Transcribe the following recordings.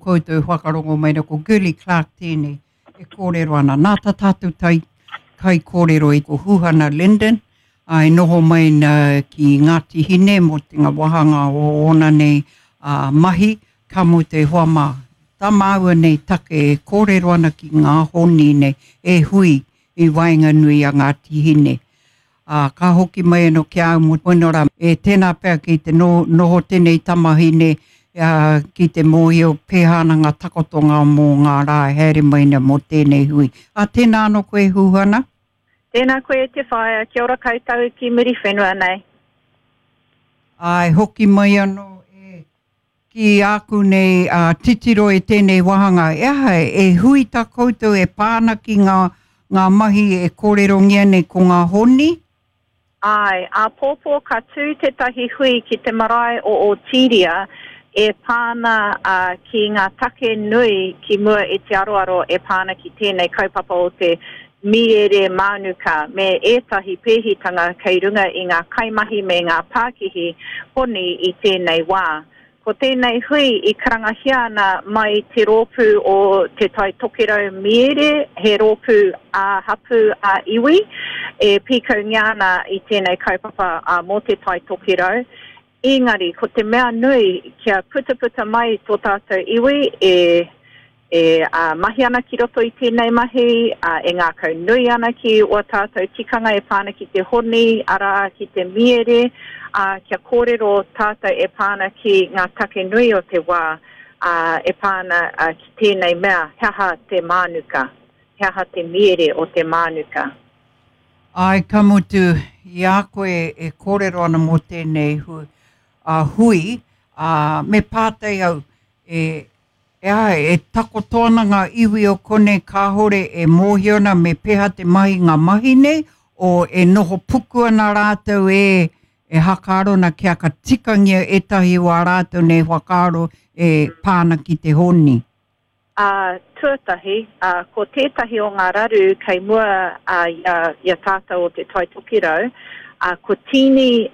koutou whakarongo mai ko Gilly Clark tēnei e kōrero ana. Nā tā tātou kai kōrero i ko Huhana Linden, ai noho mai na ki Ngāti Hine mo te ngā wahanga o ona nei mahi, ka mo te huama. Tā māua nei take e kōrero ana ki ngā honi nei e hui i Wainganui a Ngāti Hine. Ka hoki mai no ki au mo Winora e tēnā pēr ki te noho tēnei tamahine ki te mōhio pēhana ngā takotonga mō ngā rā here maina mo tēnei hui. Tēnā no koe Huhana? Tēnā koe te whaia, kia ora koutou ki muri whenua nei. Ai, hoki mai anō ki aku nei titiro e tēnei wahanga. E hui tā koutou e pāna ki ngā mahi e kōrero ngia nei ko ngā honi? Ai, pōpō ka tū te tahi hui ki te marae o Tiria e pāna ki ngā take nui ki mua e te aroaro e pāna ki tēnei kaupapa o te miere manuka me ētahi pēhitanga kei runga i ngā kaimahi me ngā Pākihi honi i tēnei wā. Ko tēnei hui i karangahiana mai te rōpū o te tai tokerau miere, he rōpū hapu iwi, e pīkau ngiana i tēnei kaupapa mō te tai tokerau. Engari, ko te mea nui kia puta mai tō tātou iwi mahi ana ki roto i tēnei mahi, e ngā kau nui ana ki o tātou tikanga e pāna ki te honi, ara ki te miere, kia kōrero tātou e pāna ki ngā take nui o te wā, e pāna ki tēnei mea, heaha te manuka, heaha te miere o te manuka. Ai, ka mutu, i a koe e kōrero ana mō tēnei hui, me pātei au, e takotoana ngā iwi o kone kāhore e mōhiona me peha te mahi ngā mahi nei, o e noho puku ana rātou e hakarona kia ka tikangia etahi wā rātou nei whakaro e pāna ki te honi. Tuatahi, ko tētahi o ngā raru kei mua ia tātou o te tai tokirau, ko tini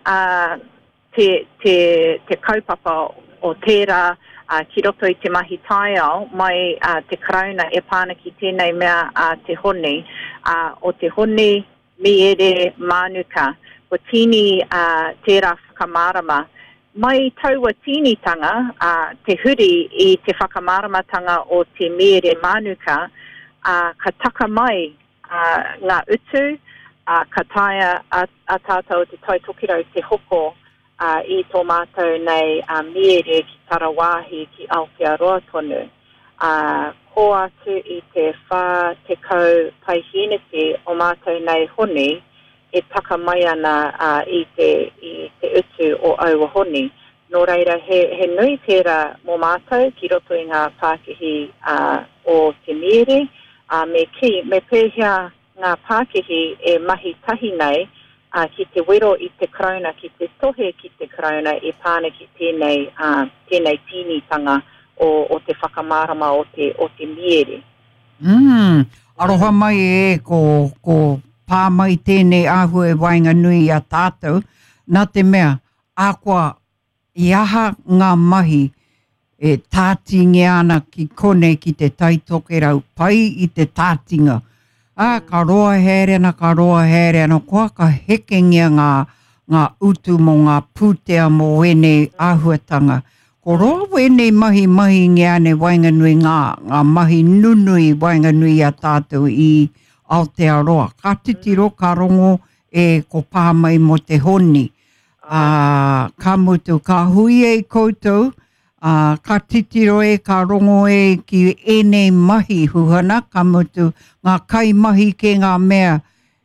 te kaupapa o tērā ki roto i te mahi taiao, mai te karauna e pāna ki tēnei mea te honi, o te honi miere manuka, ko tini tērā whakamārama. Mai taua tīnitanga, te huri i te whakamāramatanga o te miere manuka, ka taka mai ngā utu, ka taia a tātou te tai tokirau te hoko i tō mātou nei miere ki Tarawāhi ki Aotearoa tonu. Ko atu i te whā te kau paihiniti o mātou nei honi, e taka mai ana i te utu o aua honi. Nō reira, he nui tērā mō mātou ki roto i ngā Pākihi o te miere, me pēhia ngā Pākihi e mahi tahi nei ki te wero i te karauna, ki te tohe ki te karauna e pāna ki tēnei tīnitanga o te whakamārama o te miere. Aroha mai ko pāmai tēnei āhua e Wainganui a tātou, nā te mea, ākua i aha ngā mahi e tātingi ana ki kone ki te taitokerau, pai i te tātinga. Ka roa herena, koa ka hekengia ngā utu mo ngā pūtea mo wenei āhuatanga. Ko roa wenei mahi ngia ne Wainganui ngā mahi nunui Wainganui a tātou i Aotearoa. Ka titiro, ka rongo ko pāmai mo te honi. Ka mutu, ka hui e koutou, ka titiro ka rongo ki enei mahi Huhana, ka mutu ngā kai mahi ke ngā mea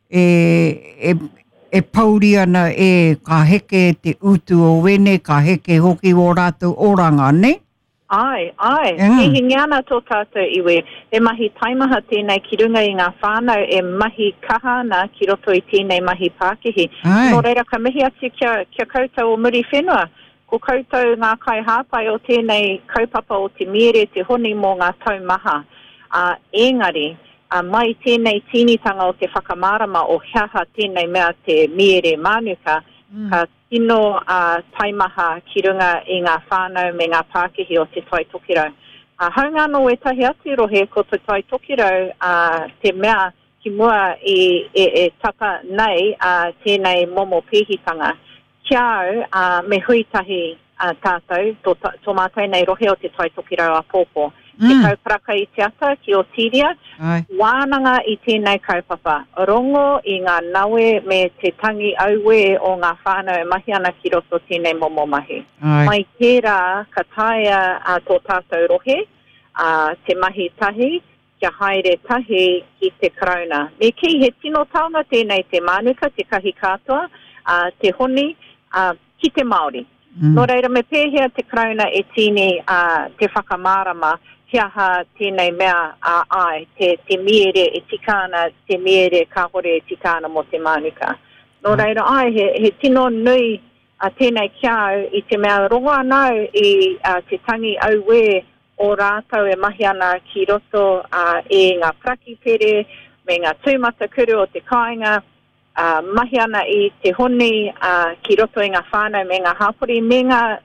e pauri ana ka heke te utu o wene, ka heke hoki o rātou oranga, ne? Ai. E hingiana tō tātou iwe. E mahi taimaha tēnei ki runga i ngā whānau e mahi kahana ki roto i tēnei mahi Pākihi. Nō reira ka mihi atu kia koutou o muri whenua. Ko koutou ngā kai hāpai o tēnei kaupapa o te miere, te honi mō ngā taumaha. Engari, mai tēnei tīnitanga o te whakamārama o heaha tēnei mea te miere manuka, ka tino taimaha ki runga i ngā whānau me ngā Pākihi o te tai tokirau. Haunga no e tahi ati rohe ko te tai tokirau te mea ki mua e taka nei tēnei momo pēhitanga. Kia me huitahi tātou, tō mātai nei rohe o te tai tokirau a pōpō. Te kaupiraka I te ata ki o Tiria, wānanga I tēnei kaupapa. Rongo I ngā nawe me te tangi auwe o ngā whānau mahi ana ki roto tēnei momo mahi. Mai tērā ka taia tō tātou rohe, te mahi tahi, kia haere tahi ki te karauna. Me ki he tino taonga tēnei te mānuka, te kahi katoa, te honi, ki te Māori. Nō reira me pēhea te karauna e tini te whakamārama, Tiaha tēnei mea ai, te miere e tikana, te miere kāhore e tikana mo te mānuka. Nō reira ai, he tino nui tēnei kiau I te mea rongo anau I te tangi auwe o rātau e mahi ana ki roto e ngā praki pere, me ngā tūmata kuru o te kāinga, mahi ana I te honi ki roto I ngā whānau me ngā hapori me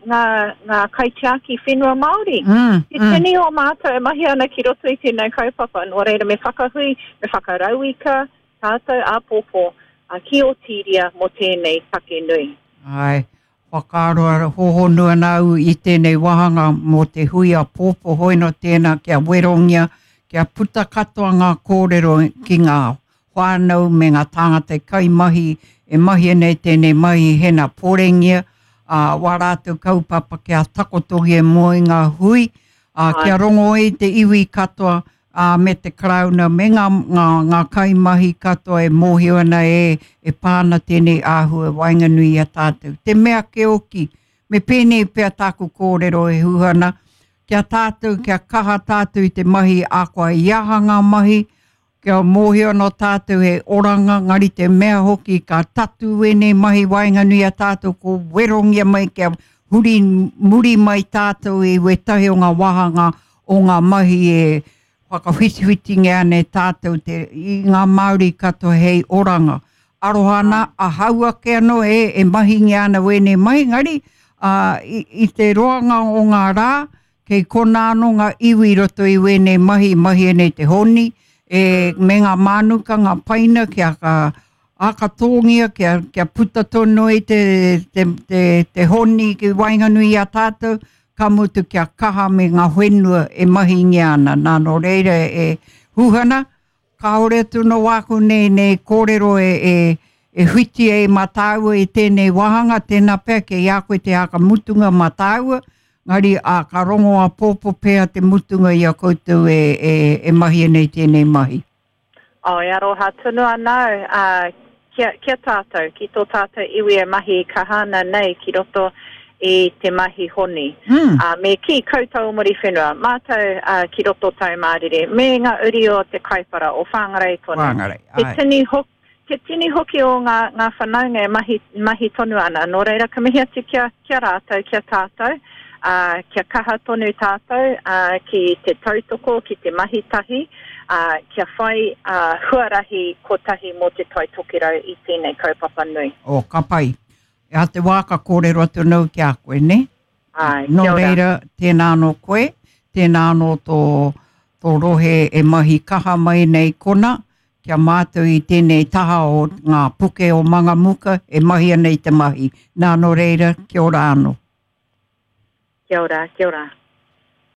ngā kaitiaki whenua Māori. Te tini o mātou e mahi ana ki roto I tēnei kaupapa. Nō reira me whakahui, me whakarauika, tātou a pōpō ki o Tiria mo tēnei take nui. Ai, whakaroa hohonua nau I tēnei wahanga mo te hui a pōpō hoino tēnā kia werongia, kia puta katoa ngā kōrero ki ngā whānau me ngā tāngata kaimahi, e mahi nei tēnei mahi hena pōrengia, wā rātou kaupapa kia takotohi e mua I ngā hui, kia rongo I te iwi katoa me te karauna, me ngā kaimahi katoa e mōhio ana e pāna tēnei āhua wainganui a tātou. Te mea ke oki, me pēnei pēr tāku kōrero e huhana, kia tātou, kia kaha tātou I te mahi ākoa I aha ngā mahi, kia mōhio no tātou he oranga, ngari te mea hoki ka tatu wene mahi wainganui a tātou ko werongia mai kia muri mai tātou I we tahi o ngā wahanga o ngā mahi e whakawhitiwhiti ngā ne tātou I ngā Māori katoa hei oranga. Arohana a haua ke ano e mahi ngā ana wene mai, ngari I te roanga o ngā rā, kei kona ano ngā iwi roto I wene mahi nei te honi, e me ngā mānuka, ngā paina, kia ākatongia, kia puta tono I te honi ki wainganui a tātou, ka mutu kia kaha me ngā whenua e mahi ngiana. Nā no reira e huhana, ka ore tūna wāku nei kōrero e whiti e mātāua I tēnei wahanga, tēnā pēr ke iākoe te aka mutunga mātāua, ngari ka rongo a pōpō pēa te mutunga I a koutou e mahi nei tēnei mahi. E aroha tunu anau, kia tātou, ki tō tātou iwi e mahi kahana nei ki roto I te mahi honi. Me ki koutou mori whenua, mātou ki roto tau mārire, me ngā uri o te kaipara o whāngarei tonu. Te tini hoki o ngā whanaunga e mahi tonu ana, nō reira ka mihi atu kia rātou, kia tātou, kia kaha tonu tātou ki te tautoko, ki te mahi tahi, kia whai huarahi kotahi mo te tai tokirau I tēnei kaupapa nui. O, ka pai. E te wāka kōrero atu nau ki a koe, ne? Ai, no reira, tēnā no koe, tēnā no tō rohe e mahi kaha mai nei kona, kia mātou I tēnei taha o ngā puke o Mangamuka, e mahi nei te mahi. Nā no reira, kia ora anō. Kia ora, kia ora.